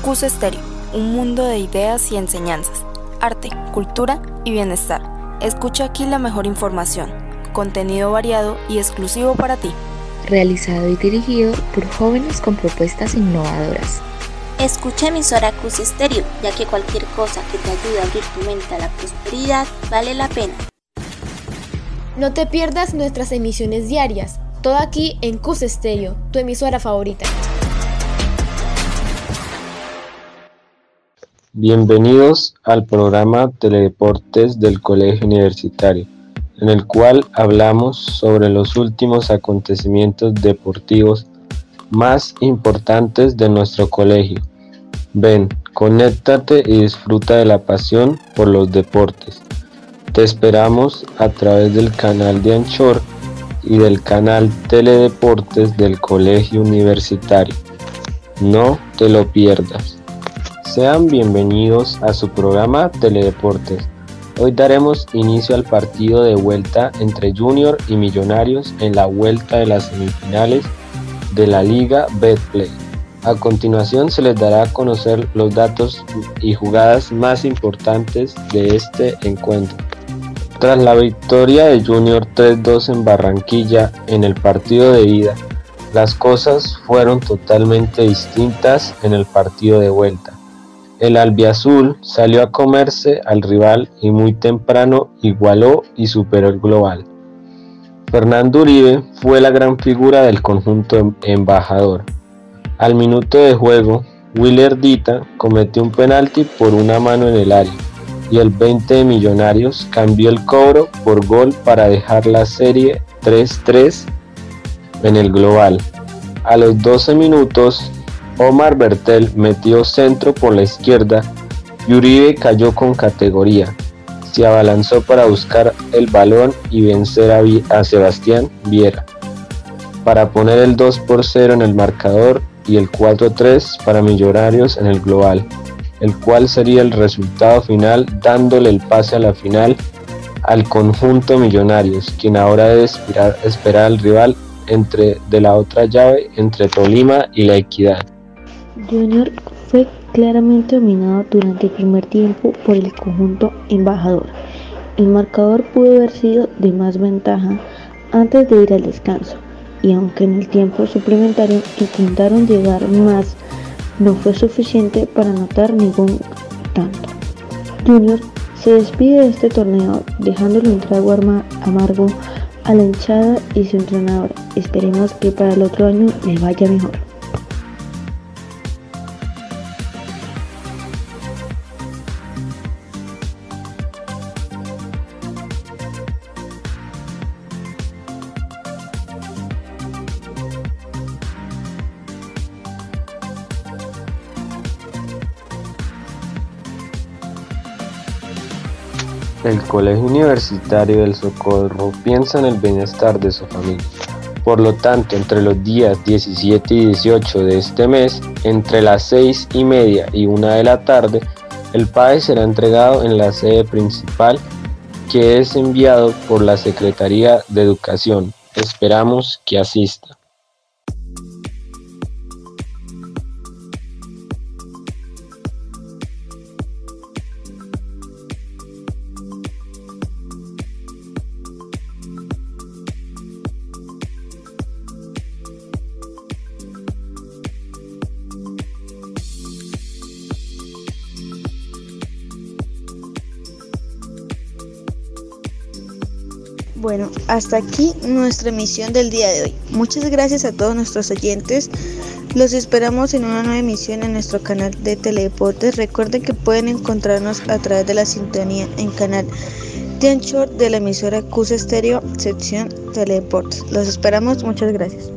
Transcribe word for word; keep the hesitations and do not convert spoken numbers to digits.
Cuse Estéreo, un mundo de ideas y enseñanzas, arte, cultura y bienestar. Escucha aquí la mejor información, contenido variado y exclusivo para ti. Realizado y dirigido por jóvenes con propuestas innovadoras. Escucha emisora Cuse Estéreo, ya que cualquier cosa que te ayude a abrir tu mente a la prosperidad vale la pena. No te pierdas nuestras emisiones diarias, todo aquí en Cuse Estéreo, tu emisora favorita. Bienvenidos al programa Teledeportes del Colegio Universitario, en el cual hablamos sobre los últimos acontecimientos deportivos más importantes de nuestro colegio. Ven, conéctate y disfruta de la pasión por los deportes. Te esperamos a través del canal de Anchor y del canal Teledeportes del Colegio Universitario. No te lo pierdas. Sean bienvenidos a su programa Teledeportes. Hoy daremos inicio al partido de vuelta entre Junior y Millonarios en la vuelta de las semifinales de la Liga Betplay. A continuación se les dará a conocer los datos y jugadas más importantes de este encuentro. Tras la victoria de Junior tres dos en Barranquilla en el partido de ida, las cosas fueron totalmente distintas en el partido de vuelta. El albiazul salió a comerse al rival y muy temprano igualó y superó el global. Fernando Uribe fue la gran figura del conjunto embajador. Al minuto de juego, Willer Dita cometió un penalti por una mano en el área y el veinte de Millonarios cambió el cobro por gol para dejar la serie tres tres en el global. A los doce minutos, Omar Bertel metió centro por la izquierda y Uribe cayó con categoría. Se abalanzó para buscar el balón y vencer a, a Sebastián Viera para poner el dos por cero en el marcador y el cuatro tres para Millonarios en el global, el cual sería el resultado final, dándole el pase a la final al conjunto Millonarios, quien ahora debe esperar, esperar al rival entre, de la otra llave entre Tolima y La Equidad. Junior fue claramente dominado durante el primer tiempo por el conjunto embajador. El marcador pudo haber sido de más ventaja antes de ir al descanso, y aunque en el tiempo suplementario intentaron llegar más, no fue suficiente para anotar ningún tanto. Junior se despide de este torneo dejándole un trago amargo a la hinchada y su entrenador. Esperemos que para el otro año le vaya mejor. El Colegio Universitario del Socorro piensa en el bienestar de su familia. Por lo tanto, entre los días diecisiete y dieciocho de este mes, entre las seis y media y una de la tarde, el P A E será entregado en la sede principal, que es enviado por la Secretaría de Educación. Esperamos que asista. Bueno, hasta aquí nuestra emisión del día de hoy. Muchas gracias a todos nuestros oyentes. Los esperamos en una nueva emisión en nuestro canal de Teledeportes. Recuerden que pueden encontrarnos a través de la sintonía en canal de Anchor de la emisora Cuse Estéreo, sección Teledeportes. Los esperamos, muchas gracias.